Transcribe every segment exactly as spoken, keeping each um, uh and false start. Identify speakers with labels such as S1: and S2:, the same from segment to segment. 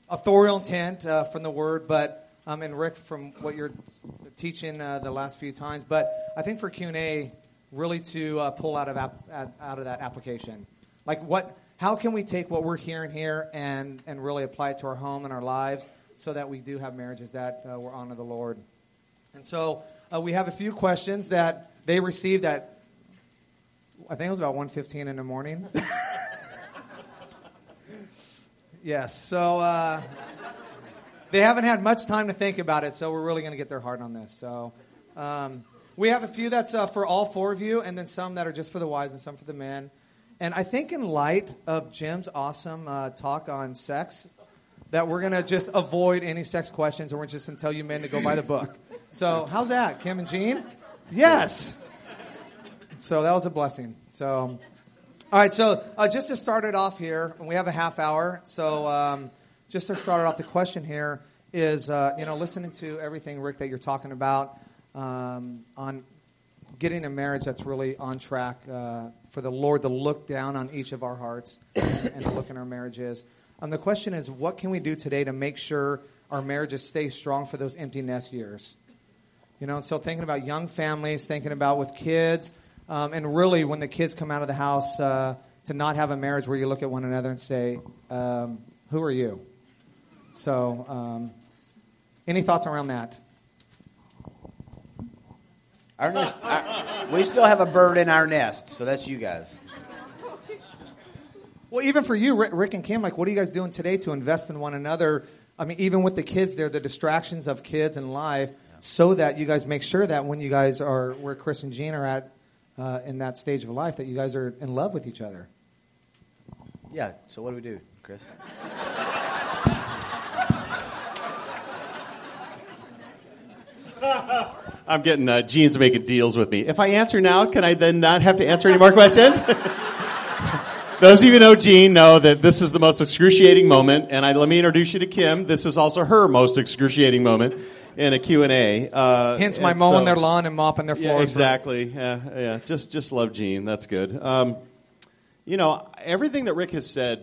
S1: authorial intent uh, from the Word, but um, and Rick, from what you're teaching uh, the last few times. But I think for Q and A, really to uh, pull out of ap- out of that application, like what, how can we take what we're hearing here and and really apply it to our home and our lives, so that we do have marriages that uh, will honor the Lord. And so uh, we have a few questions that they received at, I think it was about one fifteen in the morning. Yes, so uh, they haven't had much time to think about it, so we're really going to get their heart on this. So um, we have a few that's uh, for all four of you, and then some that are just for the wives and some for the men. And I think in light of Jim's awesome uh, talk on sex, that we're going to just avoid any sex questions, and we're just going to tell you men to go buy the book. So how's that, Kim and Jean? Yes. So that was a blessing. So... All right, so uh, just to start it off here, we have a half hour. So um, just to start it off, the question here is, uh, you know, listening to everything, Rick, that you're talking about um, on getting a marriage that's really on track uh, for the Lord to look down on each of our hearts and, and to look in our marriages. Um, the question is, what can we do today to make sure our marriages stay strong for those empty nest years? You know, so thinking about young families, thinking about with kids. Um, and really, when the kids come out of the house, uh, to not have a marriage where you look at one another and say, um, who are you? So, um, any thoughts around that?
S2: Our nest, our, we still have a bird in our nest, so that's you guys.
S1: Well, even for you, Rick, Rick and Kim, like, what are you guys doing today to invest in one another? I mean, even with the kids there, the distractions of kids and life, yeah. So that you guys make sure that when you guys are where Chris and Jean are at, Uh, in that stage of life, that you guys are in love with each other.
S2: Yeah, so what do we do, Chris?
S3: I'm getting uh, Jean's making deals with me. If I answer now, can I then not have to answer any more questions? Those of you who know Jean know that this is the most excruciating moment, and I, let me introduce you to Kim. This is also her most excruciating moment in a Q and A. Uh,
S1: Hence my
S3: and
S1: mowing
S3: so,
S1: their lawn and mopping their floors.
S3: Yeah, exactly. Yeah, yeah. Just, just love Jean. That's good. Um, you know, everything that Rick has said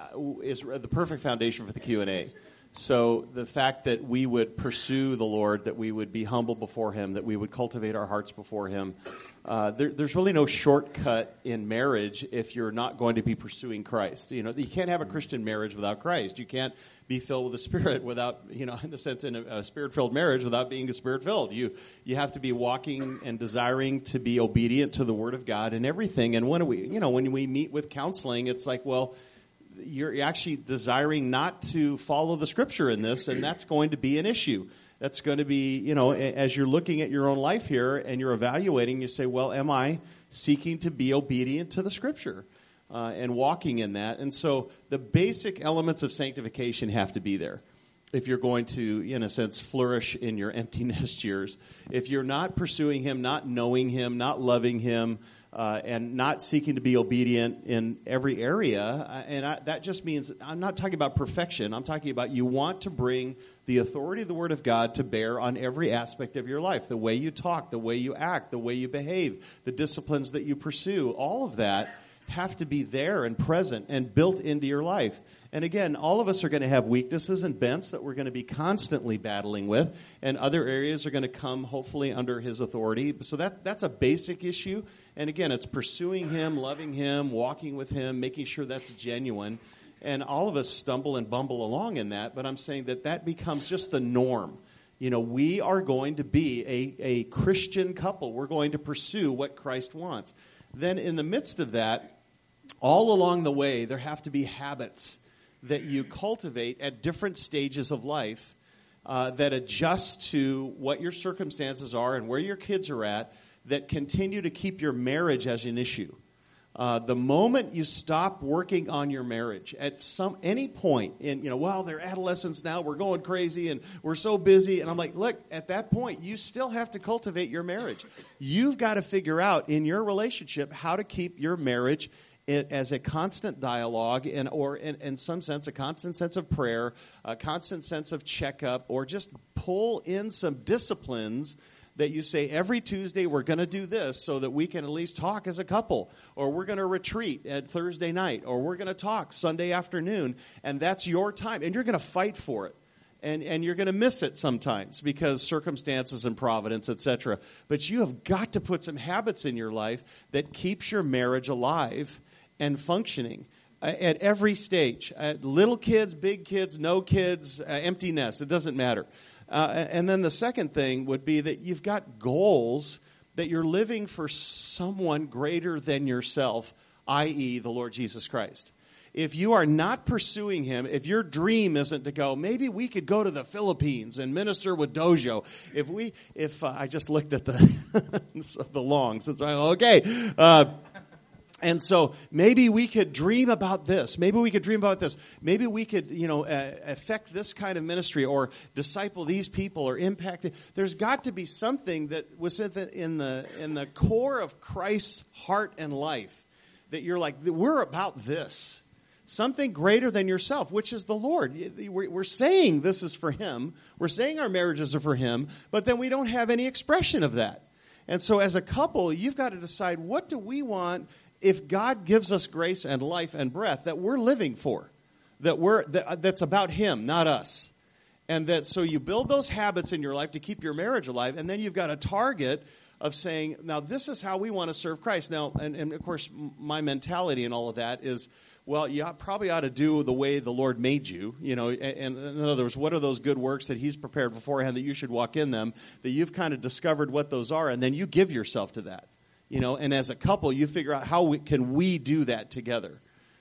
S3: is the perfect foundation for the Q and A. So the fact that we would pursue the Lord, that we would be humble before Him, that we would cultivate our hearts before Him. Uh, there, there's really no shortcut in marriage if you're not going to be pursuing Christ. You know, you can't have a Christian marriage without Christ. You can't be filled with the Spirit without, you know, in a sense, in a, a Spirit-filled marriage without being Spirit-filled. You you have to be walking and desiring to be obedient to the Word of God and everything. And when we, you know, when we meet with counseling, it's like, well, you're actually desiring not to follow the Scripture in this, and that's going to be an issue. That's going to be, you know, as you're looking at your own life here and you're evaluating, you say, well, am I seeking to be obedient to the Scripture uh, and walking in that? And so the basic elements of sanctification have to be there if you're going to, in a sense, flourish in your empty nest years. If you're not pursuing Him, not knowing Him, not loving Him, Uh, and not seeking to be obedient in every area. Uh, and I, that just means, I'm not talking about perfection. I'm talking about you want to bring the authority of the Word of God to bear on every aspect of your life. The way you talk, the way you act, the way you behave, the disciplines that you pursue, all of that have to be there and present and built into your life. And again, all of us are going to have weaknesses and bents that we're going to be constantly battling with, and other areas are going to come hopefully under His authority. So that that's a basic issue. And again, it's pursuing Him, loving Him, walking with Him, making sure that's genuine. And all of us stumble and bumble along in that, but I'm saying that that becomes just the norm. You know, we are going to be a, a Christian couple. We're going to pursue what Christ wants. Then in the midst of that, all along the way, there have to be habits that you cultivate at different stages of life uh, that adjust to what your circumstances are and where your kids are at, that continue to keep your marriage as an issue. Uh, the moment you stop working on your marriage at some any point in, you know, well, they're adolescents now, we're going crazy and we're so busy. And I'm like, look, at that point, you still have to cultivate your marriage. You've got to figure out in your relationship how to keep your marriage as a constant dialogue and or in, in some sense a constant sense of prayer, a constant sense of checkup, or just pull in some disciplines that you say, every Tuesday we're going to do this so that we can at least talk as a couple, or we're going to retreat at Thursday night, or we're going to talk Sunday afternoon, and that's your time, and you're going to fight for it. And, and you're going to miss it sometimes because circumstances and providence, et cetera. But you have got to put some habits in your life that keeps your marriage alive and functioning uh, at every stage. Uh, little kids, big kids, no kids, uh, empty nest. It doesn't matter. Uh, and then the second thing would be that you've got goals that you're living for someone greater than yourself, that is the Lord Jesus Christ. If you are not pursuing him, if your dream isn't to go, maybe we could go to the Philippines and minister with Dojo. If we, if uh, I just looked at the the longs, it's like, okay. Uh, and so maybe we could dream about this. Maybe we could dream about this. Maybe we could, you know, uh, affect this kind of ministry or disciple these people or impact it. There's got to be something that was in the in the, in the core of Christ's heart and life that you're like, we're about this. Something greater than yourself, which is the Lord. We're saying this is for him. We're saying our marriages are for him, but then we don't have any expression of that. And so as a couple, you've got to decide, what do we want if God gives us grace and life and breath that we're living for, that we're that, that's about him, not us. And that so you build those habits in your life to keep your marriage alive, and then you've got a target of saying, now this is how we want to serve Christ. Now, and, and of course, my mentality and all of that is, well, you probably ought to do the way the Lord made you, you know, and, and in other words, what are those good works that he's prepared beforehand that you should walk in them, that you've kind of discovered what those are, and then you give yourself to that, you know, and as a couple, you figure out how we, can we do that together.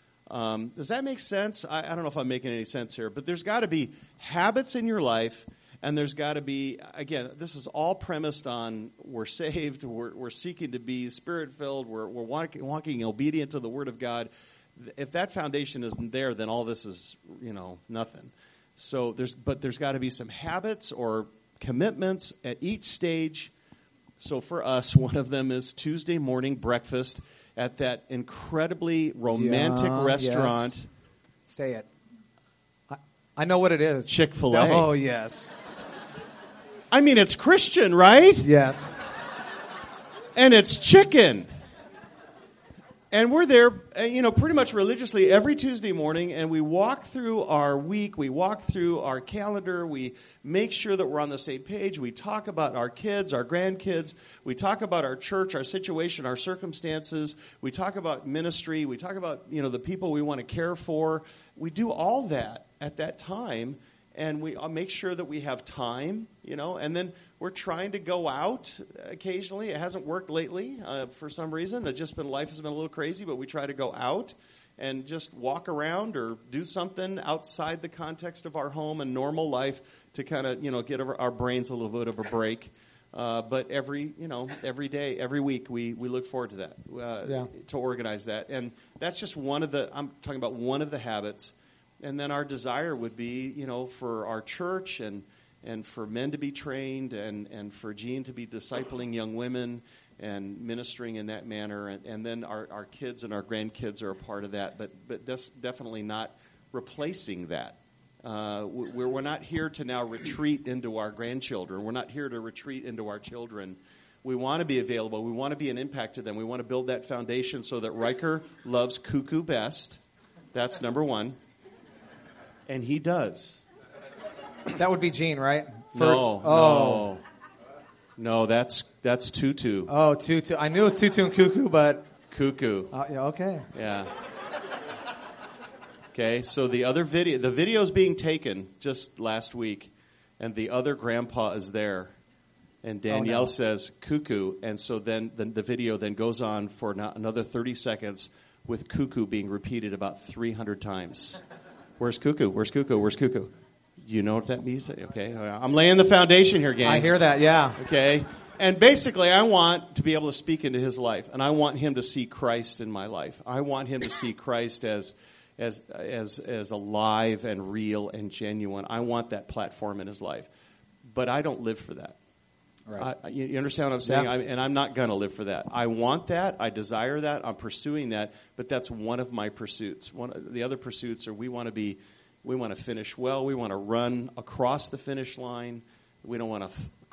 S3: Um, does that make sense? I, I don't know if I'm making any sense here, but there's got to be habits in your life, and there's got to be, again, this is all premised on we're saved, we're, we're seeking to be Spirit-filled, we're, we're walking, walking obedient to the Word of God. If that foundation isn't there, then all this is, you know, nothing. So there's, but there's got to be some habits or commitments at each stage. So for us, one of them is Tuesday morning breakfast at that incredibly romantic
S1: Yeah,
S3: restaurant.
S1: Yes. Say it. I, I know what it is.
S3: Chick-fil-A.
S1: Oh, yes.
S3: I mean, it's Christian, right?
S1: Yes.
S3: And it's chicken. And we're there, you know, pretty much religiously every Tuesday morning, and we walk through our week, we walk through our calendar, we make sure that we're on the same page, we talk about our kids, our grandkids, we talk about our church, our situation, our circumstances, we talk about ministry, we talk about, you know, the people we want to care for. We do all that at that time, and we make sure that we have time, you know, and then we're trying to go out occasionally. It hasn't worked lately uh, for some reason. It's just been, life has been a little crazy, but we try to go out and just walk around or do something outside the context of our home and normal life to kind of, you know, get our, our brains a little bit of a break. Uh, but every, you know, every day, every week, we, we look forward to that, uh,
S1: Yeah.
S3: to organize that. And that's just one of the, I'm talking about one of the habits. And then our desire would be, you know, for our church and and for men to be trained and, and for Jean to be discipling young women and ministering in that manner. And, and then our, our kids and our grandkids are a part of that, but but that's definitely not replacing that. Uh, we're, we're not here to now retreat into our grandchildren. We're not here to retreat into our children. We want to be available. We want to be an impact to them. We want to build that foundation so that Riker loves Cuckoo best. That's number one. And he does.
S1: That would be Gene, right? For,
S3: no,
S1: oh.
S3: no. No, that's that's Tutu.
S1: Oh, Tutu. I knew it was Tutu and Cuckoo, but...
S3: Cuckoo.
S1: Uh, yeah, okay.
S3: Yeah. Okay, so the other video, the video's being taken just last week, and the other grandpa is there. And Danielle
S1: oh, no.
S3: says, Cuckoo, and so then the, the video then goes on for another thirty seconds with Cuckoo being repeated about three hundred times. Where's Cuckoo? Where's Cuckoo? Where's Cuckoo? Do you know what that means? Okay, I'm laying the foundation here, gang.
S1: I hear that, yeah.
S3: Okay, and basically I want to be able to speak into his life, and I want him to see Christ in my life. I want him to see Christ as as as as alive and real and genuine. I want that platform in his life, but I don't live for that.
S1: Right.
S3: I, you understand what I'm saying?
S1: Yeah.
S3: I, and I'm not going to live for that. I want that. I desire that. I'm pursuing that. But that's one of my pursuits. One, the other pursuits are we want to be, we want to finish well. We want to run across the finish line. We don't want to f-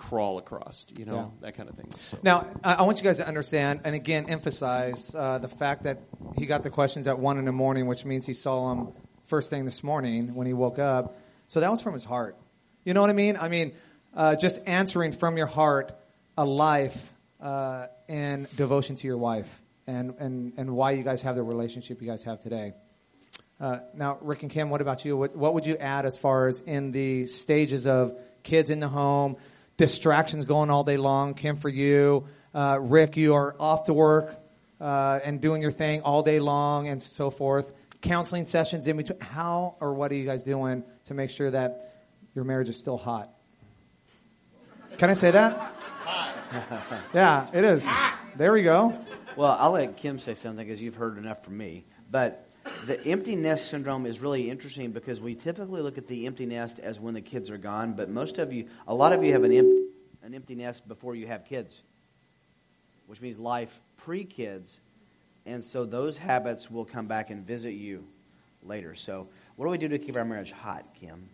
S3: crawl across, you know,
S1: Yeah.
S3: that kind of thing. So.
S1: Now, I I want you guys to understand, and again, emphasize uh, the fact that he got the questions at one in the morning, which means he saw them first thing this morning when he woke up. So that was from his heart. You know what I mean? I mean, uh, just answering from your heart a life uh, and devotion to your wife, and, and, and why you guys have the relationship you guys have today. Uh, now, Rick and Kim, what about you? What, what would you add as far as in the stages of kids in the home, distractions going all day long? Kim, for you, uh, Rick, you are off to work uh, and doing your thing all day long and so forth. Counseling sessions in between. How or what are you guys doing to make sure that your marriage is still hot? Can I say that? Hot. Yeah, it is. There we go.
S2: Well, I'll let Kim say something because you've heard enough from me. But the empty nest syndrome is really interesting because we typically look at the empty nest as when the kids are gone, but most of you, a lot of you have an empty, an empty nest before you have kids, which means life pre-kids, and so those habits will come back and visit you later. So what do we do to keep our marriage hot, Kim?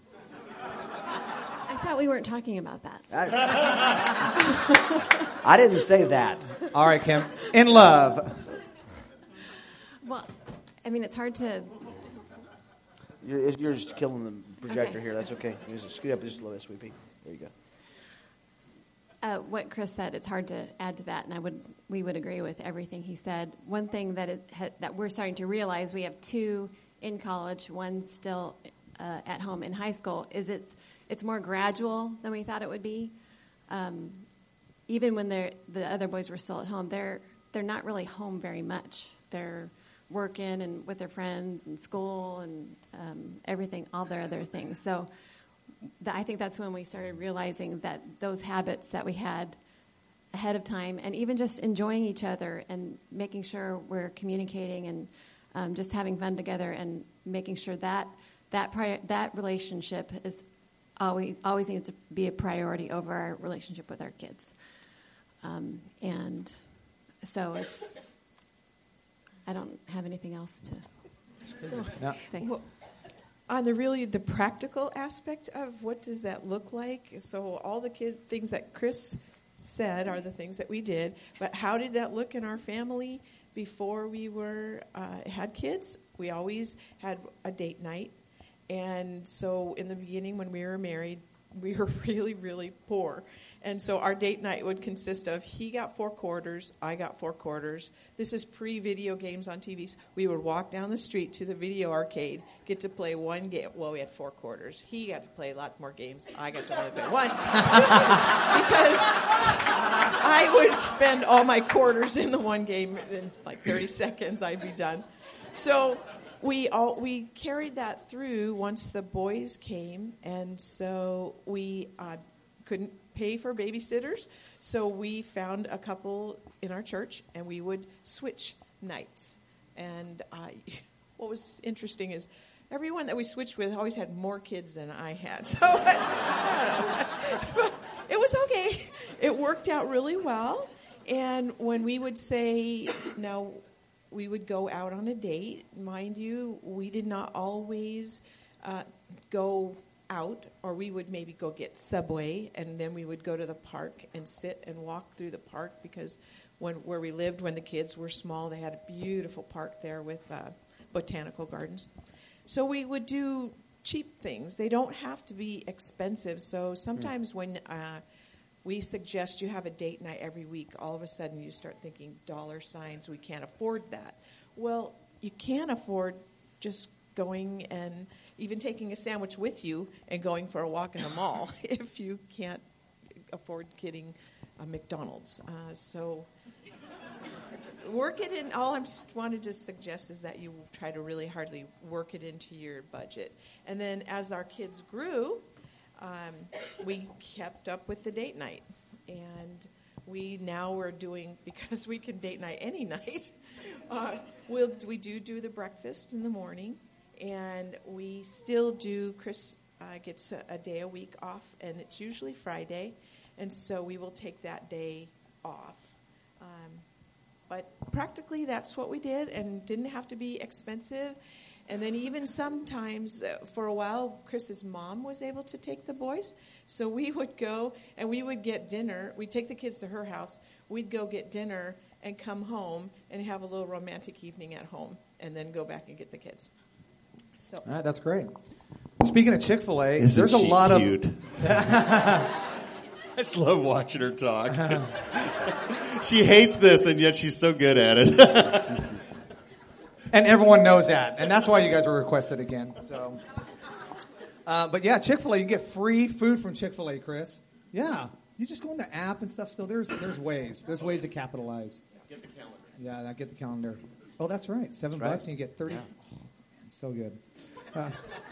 S4: I thought we weren't talking about that.
S2: I, I didn't say that.
S1: All right, Kim. In love.
S4: Well, I mean, it's hard to...
S2: You're, you're just killing the projector
S4: Okay.
S2: here. That's okay. You just scoot up just a little bit, sweetie. There you go.
S4: Uh, what Chris said, it's hard to add to that, and I would we would agree with everything he said. One thing that it ha- that we're starting to realize, we have two in college, one still uh, at home in high school, is it's it's more gradual than we thought it would be. Um, even when they're, the other boys were still at home, they're they're not really home very much. They're working and with their friends and school and um, everything, all their other things. So th- I think that's when we started realizing that those habits that we had ahead of time, and even just enjoying each other and making sure we're communicating and um, just having fun together and making sure that that pri- that relationship is always always needs to be a priority over our relationship with our kids. Um, and so it's, I don't have anything else to
S5: So,
S1: Yeah.
S4: say.
S5: well, on the really the practical aspect of what does that look like? So all the kid, things that Chris said are the things that we did, but how did that look in our family before we were uh, had kids? We always had a date night, and so in the beginning when we were married, we were really, really poor. And so our date night would consist of he got four quarters, I got four quarters. This is pre-video games on T Vs. We would walk down the street to the video arcade, get to play one game. Well, we had four quarters. He got to play a lot more games. I got to only play one. Because I would spend all my quarters in the one game. In like thirty seconds, I'd be done. So we all we carried that through once the boys came. And so we uh, couldn't pay for babysitters, so we found a couple in our church, and we would switch nights. And uh, what was interesting is everyone that we switched with always had more kids than I had. So I don't know. It was okay. It worked out really well. And when we would say, now, we would go out on a date, mind you, we did not always uh, go out, or we would maybe go get Subway, and then we would go to the park and sit and walk through the park, because when where we lived when the kids were small, they had a beautiful park there with uh, botanical gardens. So we would do cheap things. They don't have to be expensive. So sometimes mm. when uh, we suggest you have a date night every week, all of a sudden you start thinking dollar signs, we can't afford that. Well, you can't afford just going and even taking a sandwich with you and going for a walk in the mall if you can't afford getting a McDonald's. Uh, so work it in. All I wanted to suggest is that you try to really hardly work it into your budget. And then as our kids grew, um, we kept up with the date night. And we now are doing, because we can date night any night, uh, we'll, we do do the breakfast in the morning. And we still do, Chris uh, gets a, a day a week off, and it's usually Friday, and so we will take that day off. Um, but practically that's what we did, and didn't have to be expensive. And then even sometimes, uh, for a while, Chris's mom was able to take the boys. So we would go and we would get dinner. We'd take the kids to her house. We'd go get dinner and come home and have a little romantic evening at home and then go back and get the kids. So
S1: All right, that's great. Speaking of Chick-fil-A,
S3: Isn't
S1: there's a
S3: she
S1: lot
S3: cute?
S1: of...
S3: I just love watching her talk. She hates this, and yet she's so good at it.
S1: And everyone knows that. And that's why you guys were requested again. So, uh, But yeah, Chick-fil-A, you can get free food from Chick-fil-A, Chris. Yeah. You just go on the app and stuff. So there's there's ways. There's ways to capitalize.
S3: Get the calendar.
S1: Yeah, I get the calendar. Oh, that's right. Seven
S2: That's right.
S1: bucks and you get thirty.
S2: Yeah.
S1: Oh, man, so good. Uh,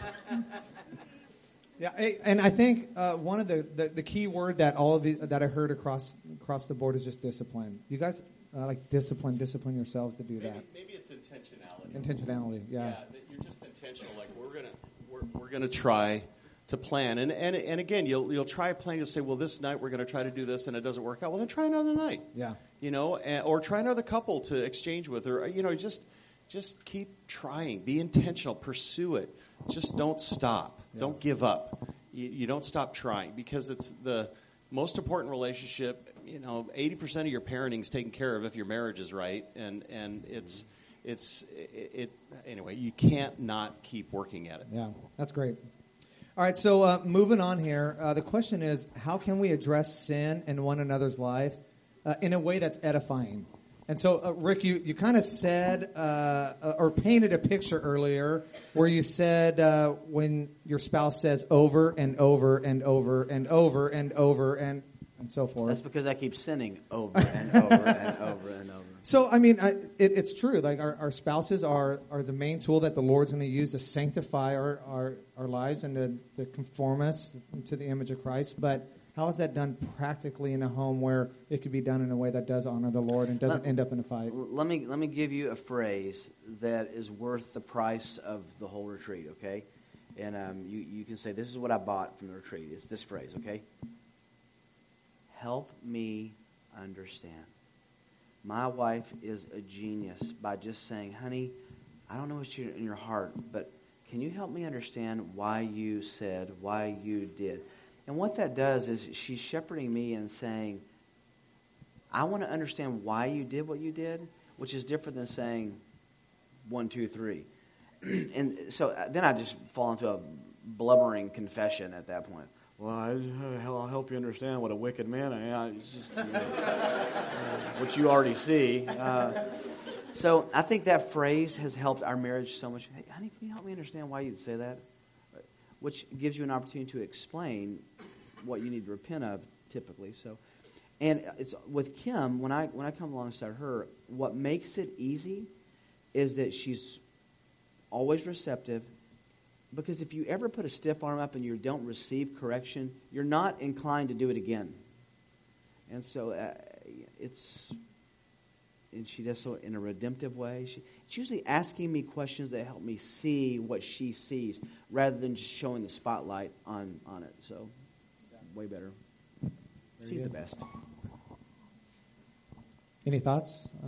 S1: yeah, I- and I think uh, one of the, the, the key word that all of you, that I heard across across the board is just discipline. You guys uh, like discipline, discipline yourselves to do
S3: Maybe,
S1: that.
S3: maybe it's intentionality.
S1: Intentionality, yeah.
S3: Yeah, that you're just intentional. Like we're gonna we're, we're gonna try to plan, and and and again, you'll you'll try a plan. You'll say, well, this night we're gonna try to do this, and it doesn't work out. Well, then try another night.
S1: Yeah.
S3: You know, and, or try another couple to exchange with, or you know, just just keep trying. Be intentional. Pursue it. Just don't stop.
S1: Yeah.
S3: Don't give up. You, you don't stop trying because it's the most important relationship. You know, eighty percent of your parenting is taken care of if your marriage is right, and and it's it's it, it anyway. You can't not keep working at it.
S1: Yeah, that's great. All right, so uh, moving on here, uh, the question is, how can we address sin in one another's life uh, in a way that's edifying? And so, uh, Rick, you, you kind of said uh, or painted a picture earlier where you said uh, when your spouse says over and over and over and over and over and and so forth.
S2: That's because I keep sinning over and over and over and over.
S1: So, I mean, I, it, it's true. Like, our, our spouses are, are the main tool that the Lord's going to use to sanctify our, our, our lives and to, to conform us to the image of Christ. But how is that done practically in a home where it could be done in a way that does honor the Lord and doesn't
S2: Let-
S1: end up in a fight?
S2: Let me let me give you a phrase that is worth the price of the whole retreat, okay? And um, you, you can say, this is what I bought from the retreat. It's this phrase, okay? Help me understand. My wife is a genius by just saying, honey, I don't know what's in your heart, but can you help me understand why you said, why you did? And what that does is she's shepherding me and saying, I want to understand why you did what you did, which is different than saying one, two, three. And so then I just fall into a blubbering confession at that point. Well, I, I'll help you understand what a wicked man I am. It's just, you know, uh, what you already see. Uh, so I think that phrase has helped our marriage so much. Hey, honey, can you help me understand why you'd say that? Which gives you an opportunity to explain what you need to repent of, typically. So, and it's with Kim, when I when I come alongside her, what makes it easy is that she's always receptive. Because if you ever put a stiff arm up and you don't receive correction, you're not inclined to do it again. And so uh, it's, and she does so in a redemptive way. She, it's usually asking me questions that help me see what she sees, rather than just showing the spotlight on, on it. So, way better.
S1: Very
S2: She's
S1: good.
S2: the best.
S1: Any thoughts? Uh,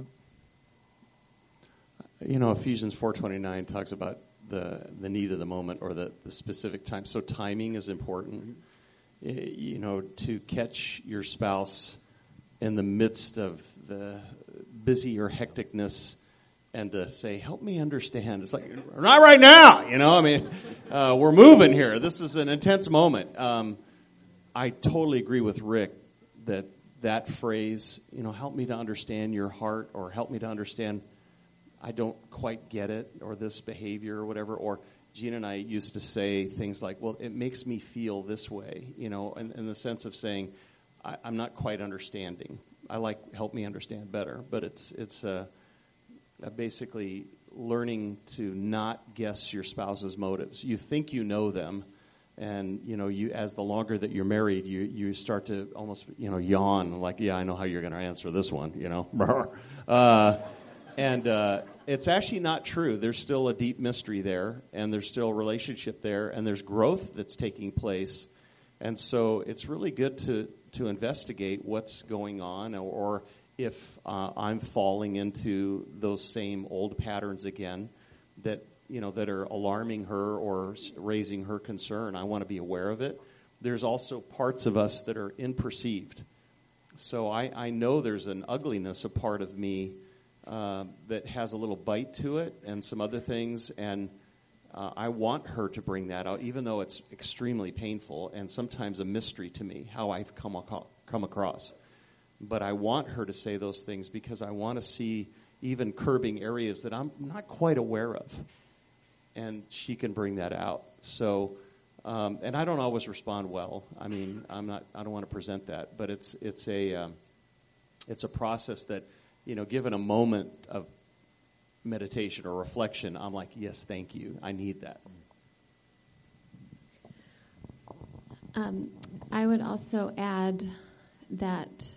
S3: You know, Ephesians four twenty-nine talks about the the need of the moment or the, the specific time. So timing is important. Mm-hmm. You know, to catch your spouse in the midst of the busy or hecticness and to say, help me understand. It's like, not right now, you know. I mean, uh, we're moving here. This is an intense moment. Um, I totally agree with Rick that that phrase, you know, help me to understand your heart or help me to understand I don't quite get it, or this behavior or whatever. Or Gina and I used to say things like, well, it makes me feel this way, you know, in, in the sense of saying, I, I'm not quite understanding. I like help me understand better. But it's it's uh, uh, basically learning to not guess your spouse's motives. You think you know them, and, you know, you as the longer that you're married, you, you start to almost, you know, yawn, like, yeah, I know how you're going to answer this one, you know. uh, and uh, it's actually not true. There's still a deep mystery there, and there's still a relationship there, and there's growth that's taking place. And so it's really good to, to investigate what's going on, or, or if uh, I'm falling into those same old patterns again, that you know, that are alarming her or raising her concern. I want to be aware of it. There's also parts of us that are imperceived. So I, I know there's an ugliness, a part of me uh, that has a little bite to it and some other things, and uh, I want her to bring that out, even though it's extremely painful and sometimes a mystery to me how I've come, ac- come across. But I want her to say those things because I want to see even curbing areas that I'm not quite aware of. And she can bring that out. So, um, and I don't always respond well. I mean, I'm not. I don't want to present that, but it's it's a um, it's a process that, you know, given a moment of meditation or reflection, I'm like, yes, thank you. I need that.
S4: Um, I would also add that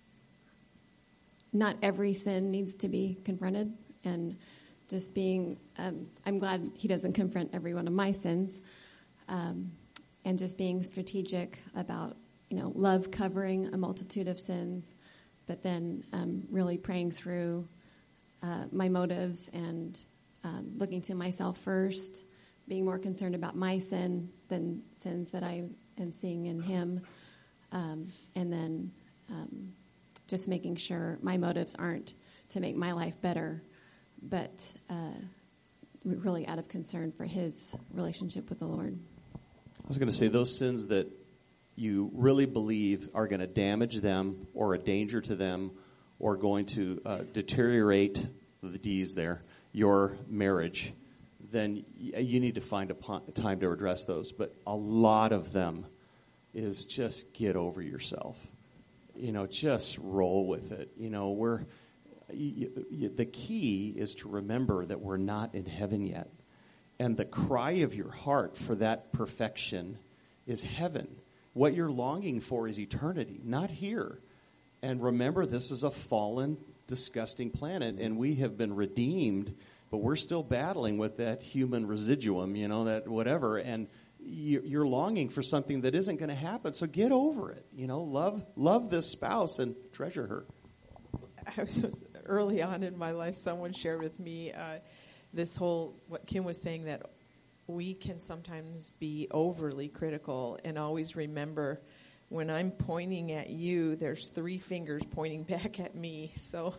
S4: not every sin needs to be confronted, and just being, um, I'm glad he doesn't confront every one of my sins, um, and just being strategic about, you know, love covering a multitude of sins, but then um, really praying through uh, my motives and um, looking to myself first, being more concerned about my sin than sins that I am seeing in him, um, and then um, just making sure my motives aren't to make my life better, but uh, really out of concern for his relationship with the Lord.
S3: I was going to say those sins that you really believe are going to damage them or a danger to them or going to uh, deteriorate the D's there, your marriage, then y- you need to find a, po- a time to address those. But a lot of them is just get over yourself. You know, just roll with it. You know, we're you, you, the key is to remember that we're not in heaven yet. And the cry of your heart for that perfection is heaven. What you're longing for is eternity, not here. And remember, this is a fallen, disgusting planet, and we have been redeemed, but we're still battling with that human residuum, you know, that whatever. And you're longing for something that isn't going to happen, so get over it. You know, love love this spouse and treasure her.
S5: I was, early on in my life, someone shared with me uh, this whole, what Kim was saying, that we can sometimes be overly critical, and always remember, when I'm pointing at you, there's three fingers pointing back at me. So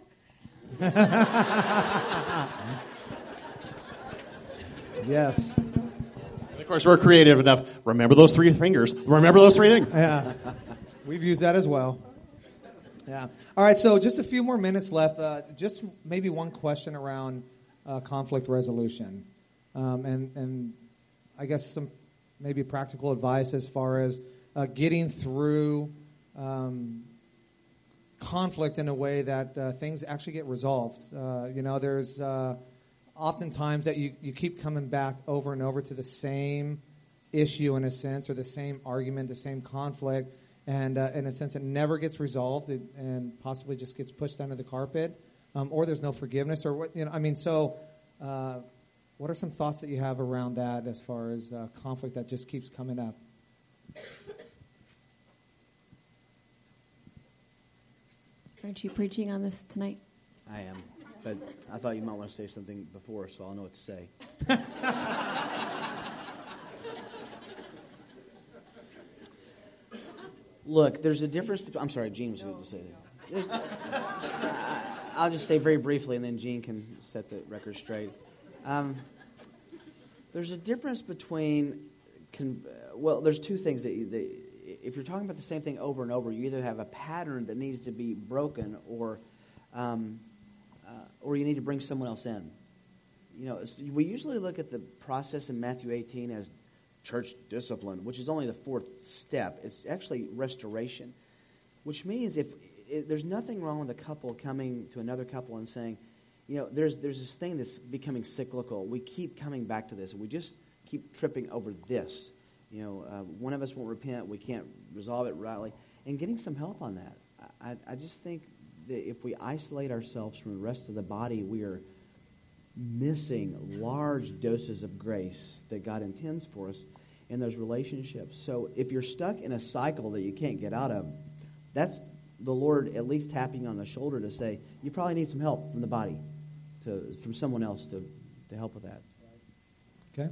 S1: Yes.
S3: Of course, we're creative enough. Remember those three fingers. Remember those three things.
S1: Yeah. We've used that as well. Yeah. All right, so just a few more minutes left. Uh, just maybe one question around uh, conflict resolution. Um, and, and I guess some maybe practical advice as far as uh, getting through um, conflict in a way that uh, things actually get resolved. Uh, you know, there's uh, oftentimes that you, you keep coming back over and over to the same issue in a sense, or the same argument, the same conflict, and uh, in a sense it never gets resolved it, and possibly just gets pushed under the carpet, um, or there's no forgiveness, or what, you know, I mean, so uh, what are some thoughts that you have around that as far as uh, conflict that just keeps coming up?
S4: Aren't you preaching on this tonight?
S2: I am, but I thought you might want to say something before, so I'll know what to say. Look, there's a difference between... I'm sorry, Gene was going to say that. There's, I, I'll just say very briefly, and then Gene can set the record straight. Um, there's a difference between... Con, well, there's two things that, you, that... If you're talking about the same thing over and over, you either have a pattern that needs to be broken, or um, uh, or you need to bring someone else in. You know, we usually look at the process in Matthew eighteen as church discipline, which is only the fourth step. It's actually restoration, which means if, if there's nothing wrong with a couple coming to another couple and saying, you know, there's there's this thing that's becoming cyclical. We keep coming back to this, and we just keep tripping over this. You know, uh, one of us won't repent. We can't resolve it rightly. And getting some help on that. I, I just think that if we isolate ourselves from the rest of the body, we are missing large doses of grace that God intends for us in those relationships. So if you're stuck in a cycle that you can't get out of, that's the Lord at least tapping you on the shoulder to say, you probably need some help from the body, to from someone else to, to help with that.
S1: Okay.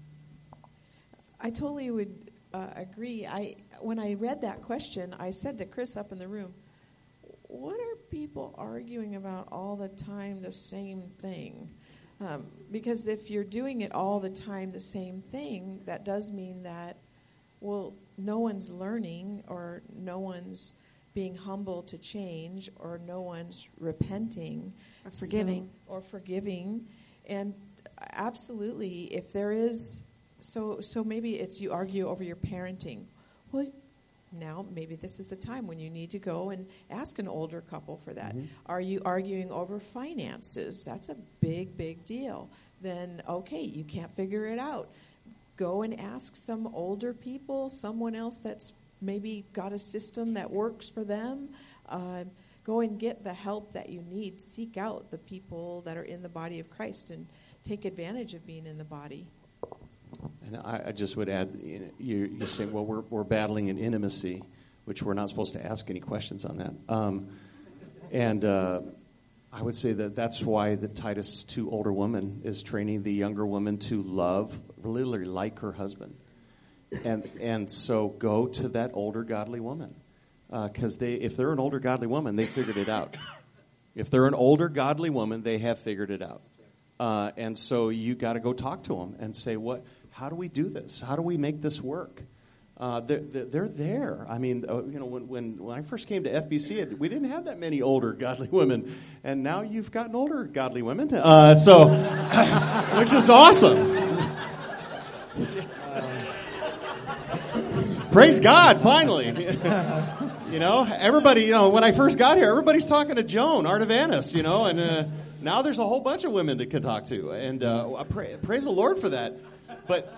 S5: I totally would uh, agree. I when I read that question, I said to Chris up in the room, what are people arguing about all the time the same thing? Um, because if you're doing it all the time the same thing, that does mean that, well, no one's learning, or no one's being humble to change, or no one's repenting.
S4: Or forgiving.
S5: So, or forgiving. And absolutely, if there is, so so maybe it's you argue over your parenting. Well, now maybe this is the time when you need to go and ask an older couple for that. Mm-hmm. Are you arguing over finances? That's a big, big deal. Then, okay, you can't figure it out. Go and ask some older people, someone else that's maybe got a system that works for them. Uh, go and get the help that you need. Seek out the people that are in the body of Christ and take advantage of being in the body.
S3: And I, I just would add, you know, you, you say, well, we're, we're battling in intimacy, which we're not supposed to ask any questions on that. Um, and uh, I would say that that's why the Titus two older woman is training the younger woman to love, literally like her husband. And and so go to that older godly woman. Because uh, they, if they're an older godly woman, they figured it out. If they're an older godly woman, they have figured it out. Uh, and so you got to go talk to them and say, "What? How do we do this? How do we make this work?" Uh, they're, they're there. I mean, uh, you know, when, when when I first came to F B C, we didn't have that many older godly women, and now you've gotten older godly women. Uh, so, which is awesome. Praise God! Finally. You know, everybody, you know, when I first got here, everybody's talking to Joan, Artavanus, you know, and uh, now there's a whole bunch of women to can talk to, and uh, I pray, praise the Lord for that. But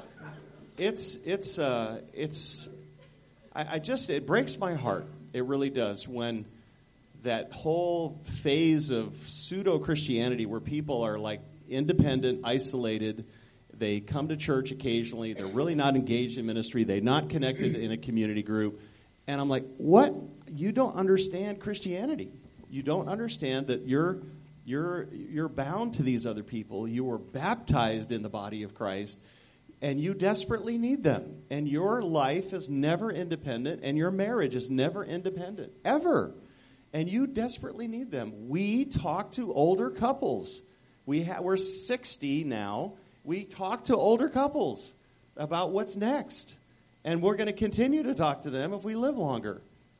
S3: it's, it's, uh, it's, I, I just, it breaks my heart. It really does when that whole phase of pseudo-Christianity where people are like independent, isolated, they come to church occasionally, they're really not engaged in ministry, they're not connected in a community group. And I'm like, what? You don't understand Christianity. You don't understand that you're you're you're bound to these other people. You were baptized in the body of Christ, and you desperately need them. And your life is never independent, and your marriage is never independent, ever. And you desperately need them. We talk to older couples. We ha- we're sixty now. We talk to older couples about what's next. And we're going to continue to talk to them if we live longer.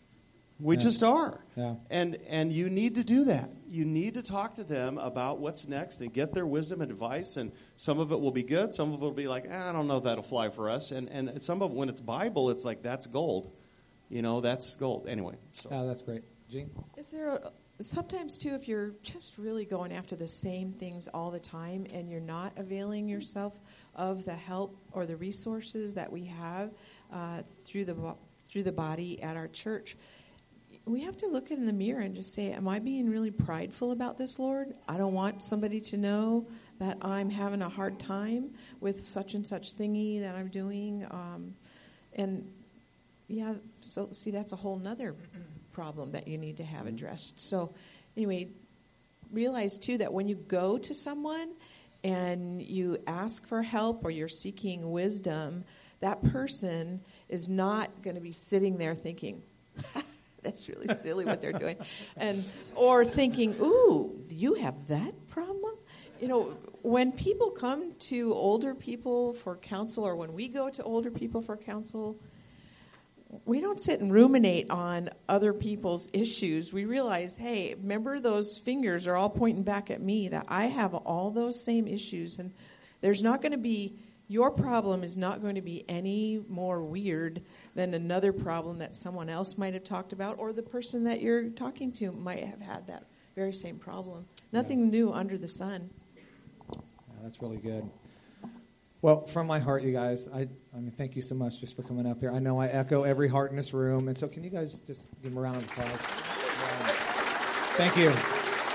S3: We yeah. just are.
S1: Yeah.
S3: And and you need to do that. You need to talk to them about what's next and get their wisdom and advice. And some of it will be good. Some of it will be like, eh, I don't know if that'll fly for us. And and some of it, when it's Bible, it's like, that's gold. You know, that's gold. Anyway. So.
S1: Oh, that's great. Jean?
S5: Is there a, sometimes, too, if you're just really going after the same things all the time and you're not availing yourself of the help or the resources that we have uh, through the through the body at our church, we have to look in the mirror and just say, am I being really prideful about this, Lord? I don't want somebody to know that I'm having a hard time with such and such thingy that I'm doing. Um, and, yeah, so, see, that's a whole nother problem that you need to have addressed. So, anyway, realize, too, that when you go to someone and you ask for help or you're seeking wisdom, that person is not going to be sitting there thinking, that's really silly what they're doing, and or thinking, ooh, you have that problem? You know, when people come to older people for counsel, or when we go to older people for counsel, we don't sit and ruminate on other people's issues. We realize, hey, remember those fingers are all pointing back at me, that I have all those same issues, and there's not going to be, your problem is not going to be any more weird than another problem that someone else might have talked about, or the person that you're talking to might have had that very same problem. Nothing yeah. new under the sun.
S1: Yeah, that's really good. Well, from my heart, you guys, I, I mean, thank you so much just for coming up here. I know I echo every heart in this room, and so can you guys just give them a round of applause? Um, thank you.